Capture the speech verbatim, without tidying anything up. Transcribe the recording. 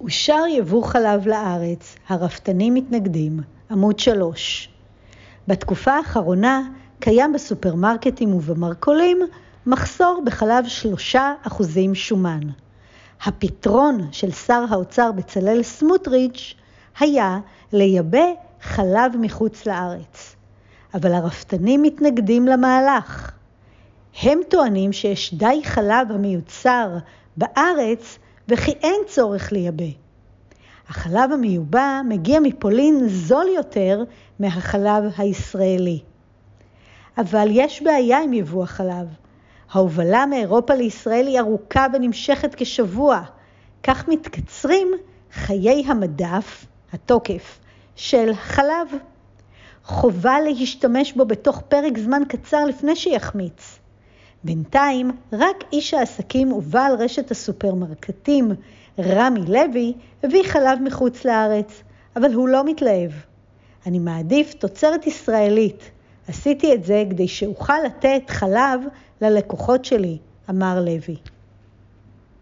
אושר יבוא חלב לארץ, הרפתנים מתנגדים, עמוד שלוש. בתקופה האחרונה קיים בסופרמרקטים ובמרכולים מחסור בחלב שלושה אחוזים שומן. הפתרון של שר האוצר בצלאל סמוטריץ' היה לייבא חלב מחוץ לארץ. אבל הרפתנים מתנגדים למהלך. הם טוענים שיש די חלב המיוצר בארץ וכי אין צורך לייבא. החלב המיובא מגיע מפולין זול יותר מהחלב הישראלי. אבל יש בעיה עם יבוא החלב. ההובלה מאירופה לישראל היא ארוכה ונמשכת כשבוע. כך מתקצרים חיי המדף, התוקף, של חלב. חובה להשתמש בו בתוך פרק זמן קצר לפני שיחמיץ. בינתיים רק איש העסקים ובעל רשת הסופרמרקטים רמי לוי הביא חלב מחוץ לארץ, אבל הוא לא מתלהב. אני מעדיף תוצרת ישראלית. עשיתי את זה כדי שאוכל לתת חלב ללקוחות שלי, אמר לוי.